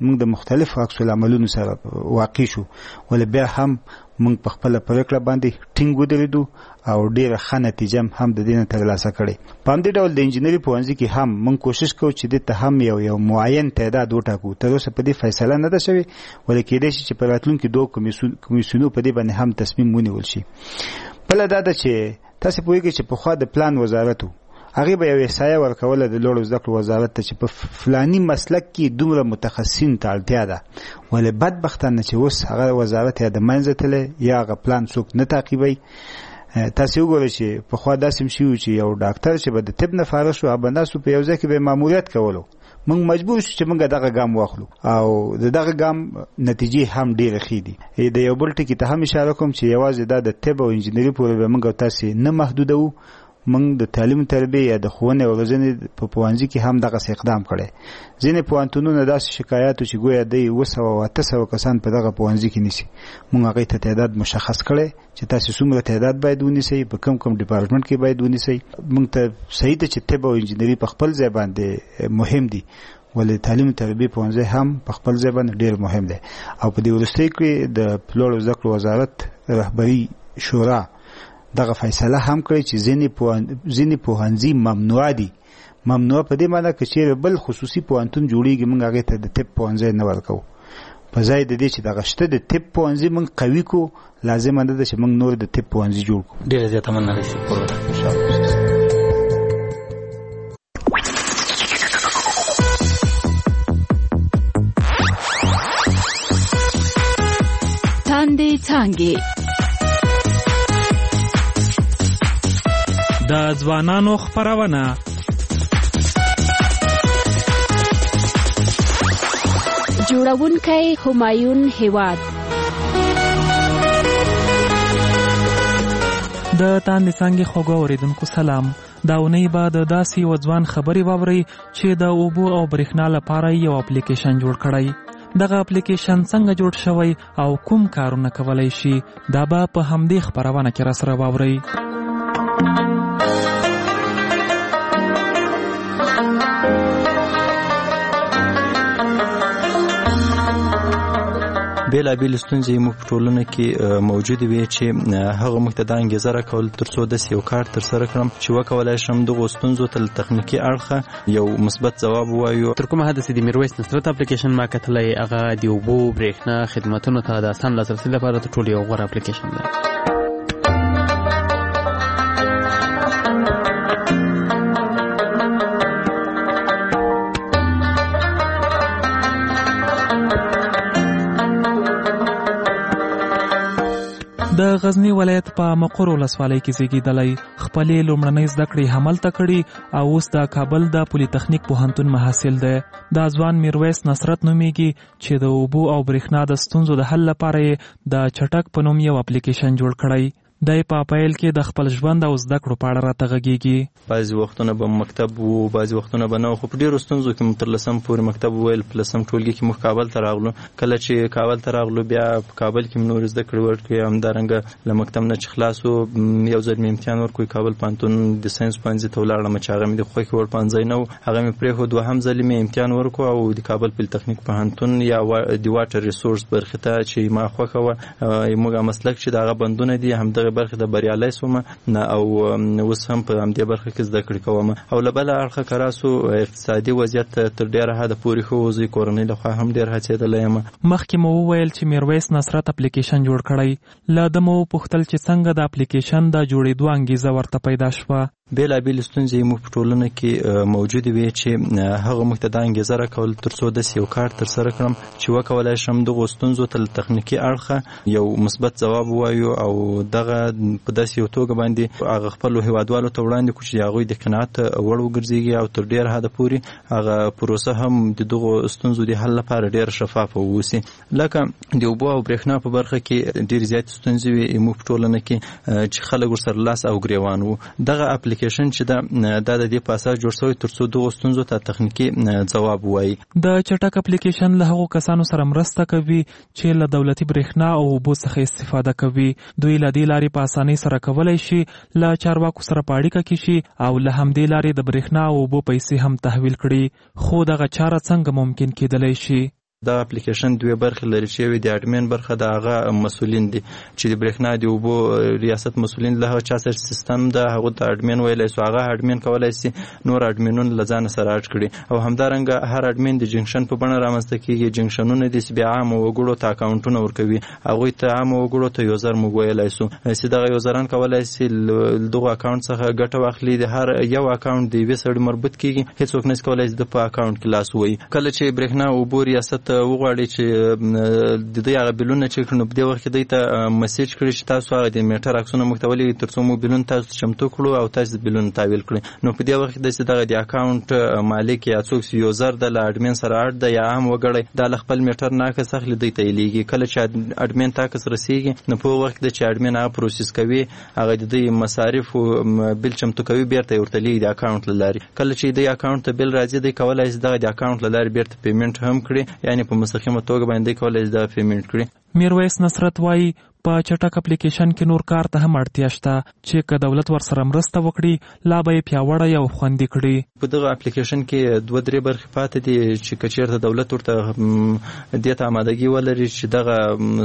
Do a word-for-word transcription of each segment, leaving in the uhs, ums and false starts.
موږ د مختلف عکس العملونو سره واقع شو، ولې بیا هم موږ په خپل پریکړه باندې ټینګ ودرېدو او ډیره ښه نتیجه هم د دې نه ترلاسه کړې. په همدې ډول د انجینري پوهنځي کې هم موږ کوشش کوو چې دې ته هم یو یو معین تعداد وټاکو. تر اوسه په دې فیصله نه ده شوې، ولې کېدای شي چې په راتلونکي دوه کمیسیونو په دې باندې هم تصمیم ونیول شي. بله دا ده چې تاسې پوهېږئ چې پخوا د پلان وزارت و، هغې به یو احصایه ورکوله د لوړو زده کړو وزارت ته چې په فلاني مسلک کې دومره متخصصین ته اړتیا ده، ولې بدبختانه چې اوس هغه وزارت یا د منځه تللی یا هغه پلان څوک نه تعقیبوي. تاسې وګورئ چې پخوا داسې هم شوي چې یو ډاکټر چې به د طب نه فارغ شو، هغه ناست په یو ځای کې به یې ماموریت کولو. موږ مجبور شو چې موږ دغه ګام واخلو او د دغه ګام نتیجې هم ډېرې ښې دي. د یو بل ټکي ته هم اشاره کوم چې یوازې دا د طب او انجینري پورې به موږ او تاسې نه محدودوو. موږ د تعلیم تربیې یا د ښوونې او روزنې په پوهنځي کې هم دغسې اقدام کړی. ځینې پوهنتونونه داسې شکایات و چې ګویا دی اوه سوه او اته سوه کسان په دغه پوهنځي کې نیسي. موږ هغې ته تعداد مشخص کړی چې تاسې څومره تعداد باید ونیسئ، په کوم کوم ډپارټمنټ کې باید ونیسئ. موږ ته صحیح ده چې طب او انجینري په خپل ځای باندې مهم دي، ولې تعلیم تربیې پوهنځی هم په خپل ځای باندې ډېر مهم دی. او په دې وروستۍ کې د لوړو زده کړو وزارت رهبري شورا دغه فیصله هم کړی چې ځینې ځینې پوهنځي ممنوع دي. ممنوع په دې معنی که چېرې بل خصوصي پوهنتون جوړېږي موږ هغې ته د طب پوهنځی نه ورکوو. په ځای د دې چې دغه شته د طب پوهنځي موږ قوي کړو، لازمه نه ده چې موږ نور د طب پوهنځي جوړ کړو. ډېره زیاته مننه رئیس صاحب. تاندې څانګې د ځوانانو خپرونه. جوړونکی همایون هیواد. د تاندې څانګې خوږو اورېدونکو سلام. دا اونۍ به د داسې یو ځوان خبرې واورئ چې د اوبو او برېښنا لپاره یو اپلیکیشن جوړ کړی. دغه اپلیکیشن څنګه جوړ شوی او کوم کارونه کولی شي، دا به په همدې خپرونه کې راسره واورئ. بېلابېلې ستونزې موږ په ټولنه کې موجودې وي چې هغه موږ ته دا انګېزه راکول تر څو داسې یو کار ترسره کړم چې وکولی شم دغو ستونزو ته له تخنیکي اړخه یو مثبت ځواب ووایو. تر کومه حده چې د میرویس نصرت اپلیکیشن ما کتلی، هغه د اوبو برېښنا خدمتونو ته د اسان لاسرسي لپاره تر ټولو یو غوره اپلیکیشن دی. د غزنی ولایت په مقر ولسوالۍ کې زیږېدلی، خپلې لومړنۍ زده کړې هملته کړي او اوس د کابل د پولي تخنیک پوهنتون محصل دی. دا ځوان میرویس نصرت نومیږي چې د اوبو او برېښنا د ستونزو د حل لپاره یې د چټک په نوم یو اپلیکیشن جوړ کړی. دی په پیل کې د خپل ژوند او زده کړو په اړه راته غږېږي. بعضې وختونه به مکتب وو، بعضې وختونه به نه وو، خو په ډېرو ستونزو کې مو تر لسم پورې مکتب وویل. په لسم ټولګي کې موږ کابل ته راغلو. کله چې کابل ته راغلو بیا په کابل کې مو نورې زده کړې وکړې. همدارنګه له مکتب نه چې خلاص وو یو ځل مې امتحان ورکړو، کابل پوهنتون د ساینس پوهنځي ته ولاړم چې هغه مې د خوښې وړ پوهنځی نه و، هغه مې پرېښود. دوهم ځل مې امتحان ورکړو او د کابل پولي تخنیک پوهنتون یا د واټر ریسورس برخې ته چې ما خوښه وه، موږ مسلک چې د هغه بندونه دي همدغه برخې ته بریالی سوم او اوس هم په همدې برخه کې زده کړې کوم. او له بله اړخه که راسو اقتصادي وضعیت تر ډېره حده پورې ښه و، زه کورنۍ لخوا هم ډېر هڅېدلی یم. مخکې مو وویل چې میرویس نصرت اپلیکیشن جوړ کړی. له ده مو وپوښتل چې څنګه د اپلیکیشن د جوړېدو انګېزه ورته پیدا شوه. بېلابېلې ستونزې موږ په ټولنه کې موجودې وي چې هغه موږ ته دا انګېزه راکول تر څو داسې یو کار ترسره کړم چې وکولی شم دغو ستونزو ته له تخنیکي اړخه یو مثبت ځواب ووایو او دغه په داسې یو توګه باندې هغه خپلو هېوادوالو ته وړاندې کړو چې هغوی د قناعت وړ وګرځېږي او تر ډېره حده پورې هغه پروسه هم د دغو ستونزو د حل لپاره ډېره شفافه واوسي. لکه د اوبو او برېښنا په برخه کې ډېرې زیاتې ستونزې وي موږ په ټولنه کې چې خلک ورسره لاس او ګرېوان وو. دغه اپلیکیشن چې دا د دې په اساس جوړ شوی تر څو دغو ستونزو ته تخنیکي ځواب ووایي. د چټک اپلیکیشن له هغو کسانو سره مرسته کوي چې له دولتي برېښنا او اوبو څخه استفاده کوي. دوی له دې لارې په اسانۍ سره کولی شي له چارواکو سره په اړیکه کې شي او له همدې لارې د برېښنا او اوبو پیسې هم تحویل کړي. خو دغه چاره څنګه ممکن کېدلی شي؟ دا اپلیکیشن دوه برخې لري چې د اډمین برخه د هغه مسولین دي چې د برېښنا د اوبو ریاست مسولین له چا سره سیستم د هغه د اډمین ویلای سو هغه اډمین کولای شي نور اډمینون لزان سره اډ کړي او همدارنګه هر اډمین د جنکشن په بڼه رامنځته کیږي جنکشنونه د بیا عام وګړو ته اکاونټونه ورکوي هغه ته عام وګړو ته یوزر مو ویلای سو چې دغه یوزران کولای شي دغه اکاونټ څخه ګټه واخلي د هر یو اکاونټ دی وسړي مربوط کیږي هیڅوک نس کولای شي د په اکاونټ کې لاس وي کله چې برېښنا اوبو ریاست وغواړي چې د دې هغه بلونه چې کړنو په دې وخت کې د میسج کړی چې تاسو هغه د میټر عکسونه مختولي ترڅو مو بلون تاسو چمتو کړو او تاسو بلون تحویل کړئ نو په دې وخت کې دغه د اکاونټ مالک یا څوک یوزر د اډمین سره اډ د یا هم وګړي د خپل میټر ناقص اخلي دی ته لیږي کله چې اډمین تاکس رسیږي نو په وخت کې چې اډمین هغه پروسس کوي هغه د دې مصارف او بل چمتو کوي بیرته ورته لیږي د اکاونټ لاري کله چې د اکاونټ ته بل راځي د کولای شي دغه د اکاونټ لاري بیرته پیمنٹ هم کړي یعنی په مستقیمه توګه باندې کولای شي دا پیمنٹ کړي میرویس نصرت وایي په چټک اپلیکیشن کې نور کار ته هم اړتیا شته چې که دولت ورسره مرسته وکړي لا به یې پیاوړی او خوندي کړي په دغه اپلیکیشن کې دوه درې برخې پاتې دي چې که چېرته دولت ورته دې ته آمادګي ولري چې دغه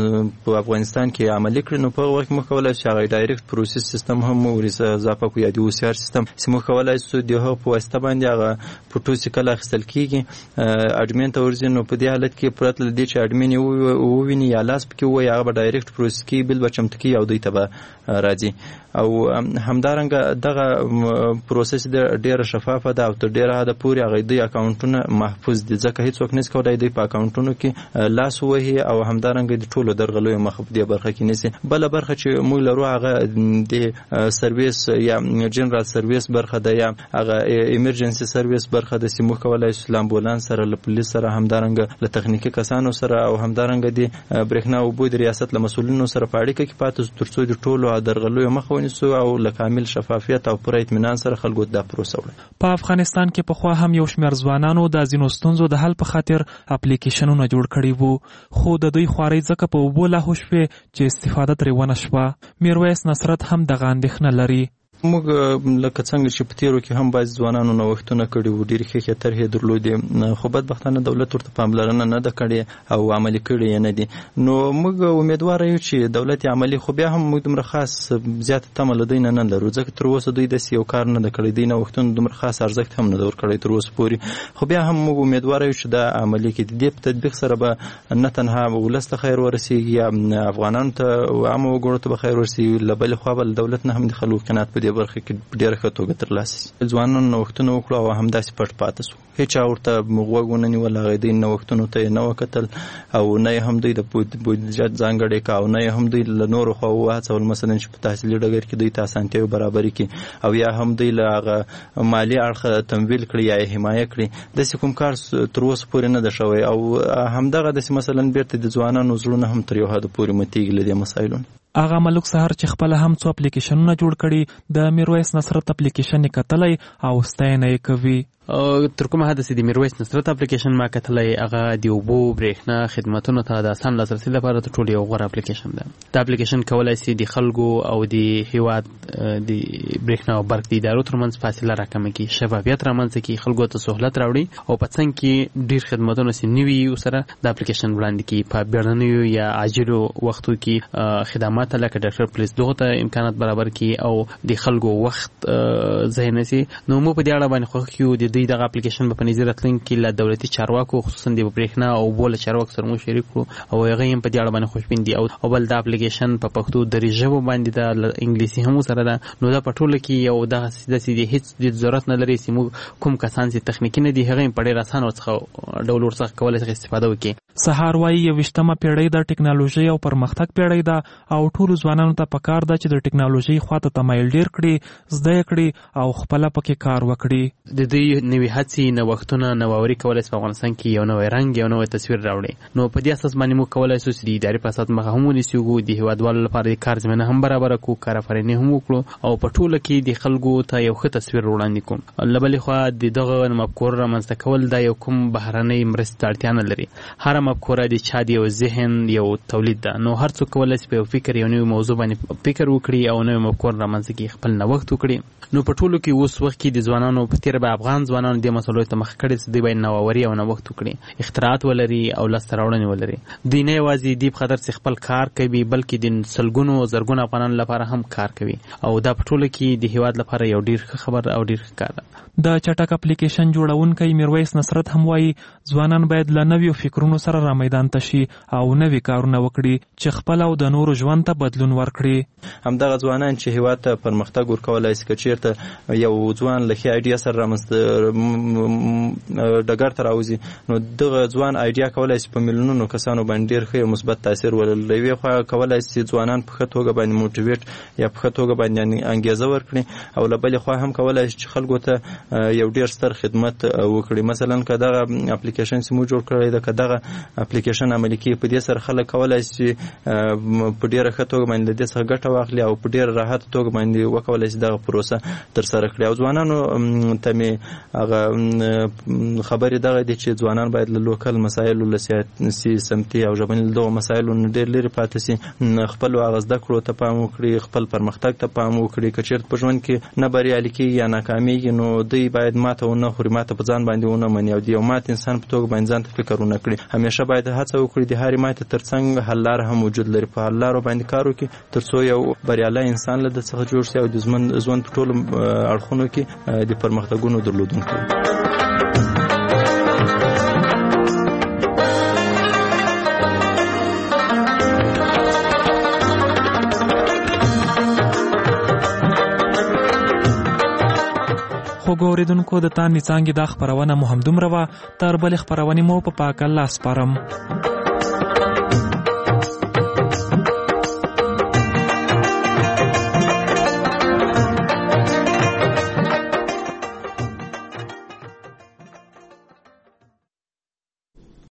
په افغانستان کې عملي کړي نو په هغه وخت موږ کولی شو هغه ډایرکټ پروسس سیستم هم وریځه اضافه کړو یا د او سی آر سیستم چې موږ کولی شو د هغه په واسطه باندې هغه فوټو چې کله اخیستل کېږي اډمین ته ورځي نو په دې حالت کې پرته له دې چې اډمین یې وویني یا لاس پکې ووایي هغه به ډایرکټ پروسس کی بل بچمت کی او دوی ته به راځي او همدارنګه دغه پروسس د ډیره شفافه ده او تر ډیره حد پورې هغه د اکاونټونه محفوظ دي ځکه هیڅوک نس کولای دی په اکاونټونو کې لاس وهي او همدارنګه د ټولو درغلوي مخ په دې برخه کې نسی بل برخه چې موږ لرو هغه د سرویس یا جنرال سرویس برخه ده یا هغه ایمرجنسي سرویس برخه ده چې موږ کولای شو امبولانس سره له پولیس سره همدارنګه له تخنیکی کسانو سره او همدارنګه د برېښنا او بو د ریاست له مسولینو سره په اړیکه کې پاتې ترڅو د ټولو درغلوي مخ ونیسو او له کامل شفافیت او پوره اطمینان سره خلکو د پروسه وړي په افغانستان کې په خوا هم یو شمېر ځوانانو د ځینو ستونزو د حل په خاطر اپلیکیشنونه جوړ کړي وو خو د دوی خوارۍ ځکه په اوبو لاهو شوې چې استفاده ترې ونه شوه میرویس نصرت هم دغه اندېښنه لري موږ لکه څنګه چې په تیرو کې هم باید ځوانانو نوښتونه کړي وو ډېرې ښې ښې طرحې درلودې خو بدبختانه دولت ورته پاملرنه نه ده کړې او عملي کړي یې نه دي نو موږ امیدواره یو چې دولت یې عملي خو بیا هم موږ دومره خاص زیاته تمه له دوی نه نه لرو ځکه تر اوسه دوی داسې یو کار نه ده کړی دوی نوښتونه دومره خاص ارزښت هم نه ده ورکړی تر اوسه پورې خو بیا هم موږ امیدواره یو چې دا عملي کړي د دې په تطبیق سره به نه تنها ولس ته خیر ورسېږي یا افغانانو ته عامو وګړو ته به خیر ورسېږي له بلې خوا به دولت نه هم د خلکو قناعت په دې برخه کې ډېره ښه توګه ترلاسه ځوانانو نوښتونه وکړو او همداسې پټ پاتې سو هېچا ورته غوږ ونه نیول هغې دوی نوښتونو ته یې نه وکتل او نه یې هم دوی د بودجه ځانګړې کړه او نه یې هم دوی له نورو خوا وهڅول مثلا چې په تحصیلي ډګر کې دوی ته اسانتیاوې برابرې کړي او یا هم دوی له هغه مالي اړخه تمویل کړي یا یې حمایه کړي داسې کوم کار تر اوسه پورې نه ده شوی او همدغه داسې مثلا بیرته د ځوانانو زړونه هم تر یو حده پورې متېږي له دې مسایلو اغا ملک سحر چې خپل هم څو اپلیکیشنونه جوړ کړي د میرویس نصرت اپلیکیشن یې کتلی او ستاینه یې کوي تر کومه حد چې د میرویس نصرت اپلیکیشن ما کتلی هغه د اوبو برېښنا خدمتونو ته د اسان لاسرسي لپاره تر ټولو یو غوره اپلیکیشن ده دا اپلیکیشن کولی شي د خلکو او د هیواد د برېښنا او برق د ادارو ترمنځ فاصله راکمه کړي شفافیت رامنځته کړي خلکو ته سهولت راوړي او په څنګ کې ډېر خدمتونه چې نوي یو سره د اپلیکیشن وړاندې کړي په بیړنیو یا عاجلو وختو کې خدمات لکه ډاکټر پولیس دغه ته امکانات برابر کړي او د خلکو وخت ضایع نه شي نو موږ په دې اړه باندې خوښ یو د دوی دغه اپلیکیشن په نظر راتلونکي کې له دولتي چارواکو خصوصا د برېښنا او اوبو له چارواکو سره مو شریک کړو او هغه هم په دې اړه باندې خوشبین دي او بل دا اپلیکیشن په پښتو دري ژبه باندې د انګلیسي هم سره ده نو دا په ټوله کې یو دغه سیده هیڅ د ضرورت نه لري چې موږ کوم کسان چې تخنیکی نه دي هغه په ډېر اسانه څخه ډول ورڅخه کولای شي استفاده وکړي سهار وایي یویشتمه پیړۍ د ټکنالوژي او پرمختګ پیړۍ ده او ټولو ځوانانو ته پکار ده چې د ټکنالوژي خواته تمایل ډېر کړي زده یې کړي او خپله پکې کار وکړي د دوی نوي هڅې نوښتونه نوآوري کولی شي په افغانستان کې یو نوی رنګ یو نوی تصویر راوړي نو په دې اساس باندې موږ کولی شو چې د اداري فساد مخه هم ونیسو د هیوادوالو لپاره د کار زمینه هم برابره کړو کارآفریني هم وکړو او په ټوله کې د خلکو ته یو ښه تصویر وړاندې کوم له بلې خوا د دغه مفکورو رامنځته کول دا یو کوم بهرنۍ مرستې ته اړتیا نه لري هره مفکوره د چا د یو ذهن یو تولید ده. نو هر څوک کولی شي په یو فکر یو نوی موضوع باندې فکر وکړي او نوی مفکور رامنځته کړي، خپل نوښت وکړي. نو په ټولو کې اوس وخت کې د ځوانانو په تېره به افغان ځوانانو دې مسلو ته مخ کړي چې دوی باید نوآوري او نوښت وکړي، اختراعات ولري او لاسته راوړنې ولري. دوی نه یوازې دې په خاطر چې خپل کار کوي بلکې د سلګونو زرګونو افغانانو لپاره هم کار کوي او دا په ټولو کې د هیواد لپاره یو ډېر ښه خبر او ډېر ښه کار ده. د چټک اپلیکیشن جوړونکی میرویس نصرت هم وایي ځوانان باید له نویو فکرونو سره را میدان ته شي او نوي کارونه وکړي چې خپل او د نورو ژوند ته بدلون ورکړي. همدغه ځوانان چې هیواد ته پرمختګ ورکولی شي، که چېرته یو ځوان له ښې ایډیا سره رامنځته ډګر ته راوځي، نو دغه ځوان ایډیا کولی شي په میلیونونو کسانو باندې ډېر ښه مثبت تاثیر ولري. له یوې خوا کولی شي ځوانان په ښه توګه باندې موټیویټ یا په ښه توګه باندې انګېزه ورکړي، او له بلې خوا هم کولی شي چې خلکو ته یو ډېر ستر خدمت وکړي. مثلا که دغه اپلیکیشن چې موږ جوړ کړی ده، که دغه اپلیکیشن عملي کړي، په دې سره خلک کولی شي په ډېره ښه توګه باندې له دې څخه ګټه واخلي او په ډېره راحته توګه باندې وکولی شي دغه پروسه ترسره کړي. او ځوانانو ته مې هغه خبرې دغه دي چې ځوانان باید له لوکل مسایلو، له سیاسي سمتي او ژبني دغو مسایلو نه ډېر لرې پاتې شي، خپلو هغه زده کړو ته پام وکړي، خپل پرمختګ ته پام وکړي. که چېرته په ژوند کې نه بریالي کېږي یا ناکامېږي، نو دوی باید ماته ونه خوري، ماته په ځان باندې ونه مني او د یو مات انسان په توګه باندې ځان ته فکر ونه کړي. همیشه باید هڅه وکړي د هرې ماتې تر څنګ حل لاره هم وجود لري، په حل لارو باندې کار وکړي تر څو یو بریالی انسان له ده څخه جوړ شي او د ژوند په ټولو اړخونو کې د پرمختګونو درلودونکی وي. خو ګوریدونکو د تانې څانګې دا خپرونه مو همدومره وه. تر بلې خپرونې مو په پاک الله سپارم.